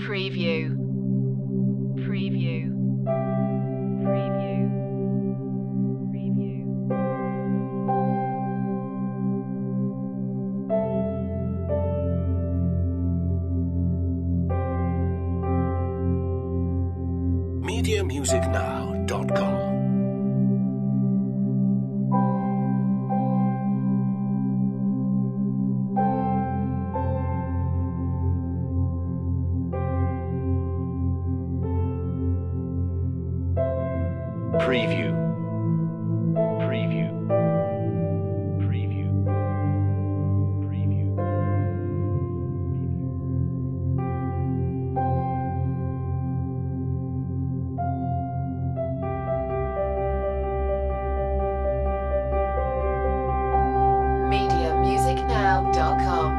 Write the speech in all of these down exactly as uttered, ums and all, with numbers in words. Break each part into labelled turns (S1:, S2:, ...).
S1: Preview. Preview. Preview. Preview.
S2: media music now dot com. Preview. Preview. Preview. Preview.
S1: media music now dot com.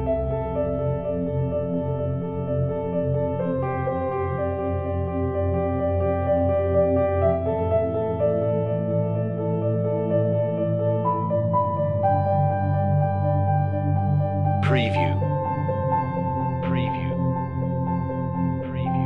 S2: Preview. Preview. Preview.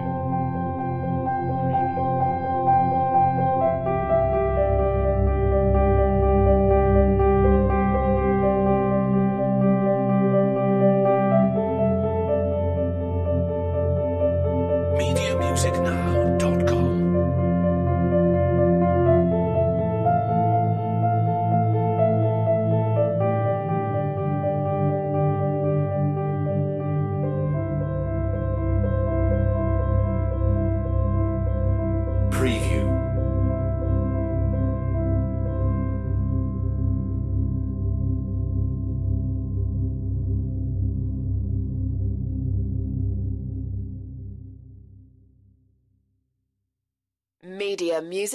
S2: Preview. media music now dot com. Preview.
S1: Media music